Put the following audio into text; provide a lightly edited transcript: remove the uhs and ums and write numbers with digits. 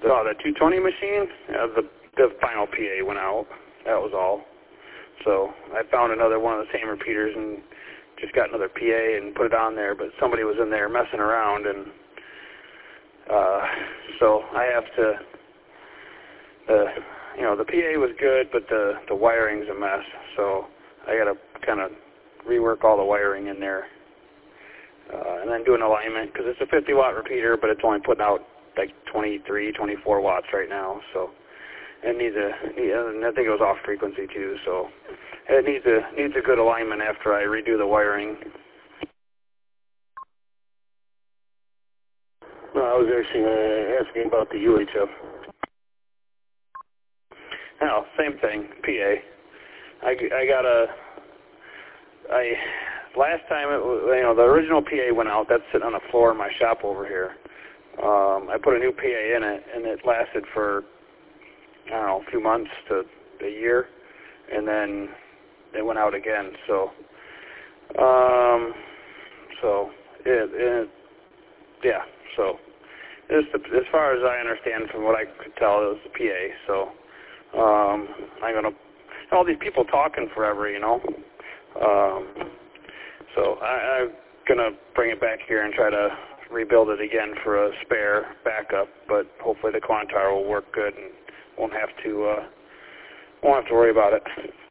The 220 machine, the final PA went out. That was all. So I found another one of the same repeaters and just got another PA and put it on there, but somebody was in there messing around, and so I have to, the PA was good, but the wiring's a mess, so I got to kind of rework all the wiring in there, and then do an alignment, because it's a 50-watt repeater, but it's only putting out like 23, 24 watts right now, so it needs and I think it was off frequency too, so it needs a good alignment after I redo the wiring. No, I was actually asking about the UHF. No, same thing, PA. Last time the original PA went out. That's sitting on the floor in my shop over here. I put a new PA in it, and it lasted for, I don't know, a few months to a year, and then it went out again. So, So, as far as I understand, from what I could tell, it was the PA. So, I'm gonna all these people talking forever, So I'm gonna bring it back here and try to rebuild it again for a spare backup, but hopefully the Quantar will work good and won't have to worry about it.